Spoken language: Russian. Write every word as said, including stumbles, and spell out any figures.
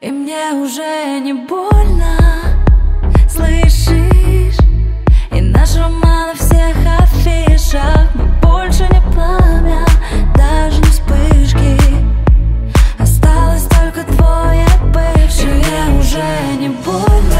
И мне уже не больно, слышишь? И наш роман на всех афишах. Мы больше не пламя, даже не вспышки. Осталось только твой бывший. И мне уже не больно,